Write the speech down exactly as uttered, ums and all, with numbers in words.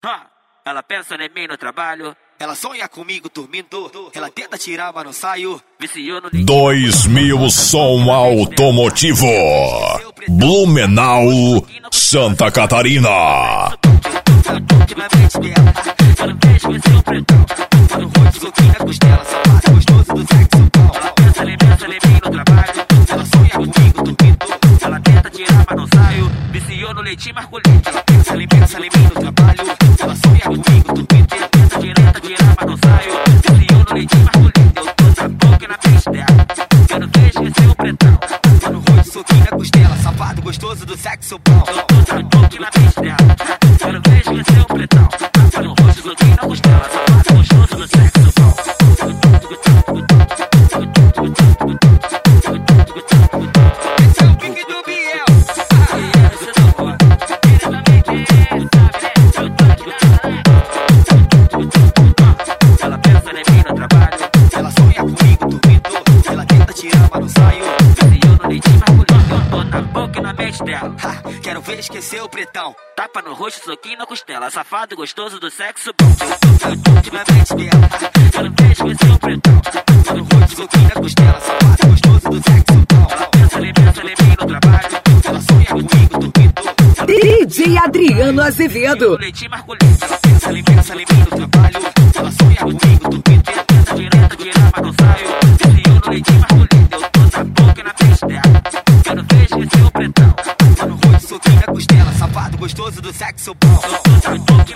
Ha, ela pensa em mim no trabalho. Ela sonha comigo dormindo. Ela tenta tirar, mas não saio. Viciou no dois mil Som Automotivo, Blumenau, Santa Catarina. Ela mexe com seu pretão. No rosto, soquinho na costela, sapato gostoso do sexo bom. Ela pensa em pensa em mim no trabalho. Ela sonha comigo dormindo. Ela tenta tirar, mas não saio. Viciou no leitinho masculino. Ela pensa em pensa em mim no trabalho. Ela sonha comigo dormindo. Tenta tirar, tenta tirar, mas não saio. Viciou no leitinho masculino. Eu tô na boca e na pista dela. Quero ver esquecer o pretão. No rosto, soquinho na costela, sapato gostoso do sexo bom. Eu tô na boca e na pista dela. Quero ver esquecer o pretão. No rosto, soquinho na costela, sapato gostoso do sexo bom. Esse é o pique do Biel. Você tocou. Ele também quer, sabe, né? Eu tô aqui na... Ela pensa em mim no trabalho. Ela sonha comigo dormindo. Ela tenta tirar, mas não saio. Viciou no leitinho masculino. Eu tô na boca e na mente dela. Ha, quero ver esquecer o pretão. Tapa no rosto, soquinho na costela. Safado gostoso do sexo bom. Ultimamente dela. Quero ver esquecer o pretão. No rosto, soquinho na costela, sapato gostoso do sexo bom. Ela pensa em pensa em mim no trabalho. Ela sonha comigo dormindo. D J Adriano Azevedo. No leitinho masculino. Ela pensa em pensa em mim no trabalho. Ela sonha comigo dormindo. Tenta tirar, tenta tirar, mas não saio. Viciou no leitinho masculino. Eu tô na boca e na pista dela. Quero ver esquecer o pretão. No rosto, soquinho na costela, sapato gostoso do sexo bom. Eu tô na boca e